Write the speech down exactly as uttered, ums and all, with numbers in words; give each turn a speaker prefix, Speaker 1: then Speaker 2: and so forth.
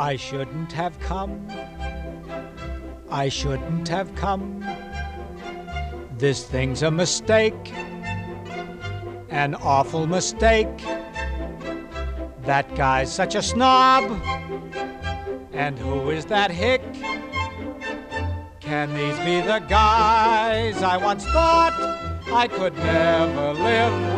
Speaker 1: I shouldn't have come. I shouldn't have come. This thing's a mistake, an awful mistake. That guy's such a snob. And who is that hick? Can these be the guys I once thought I could never live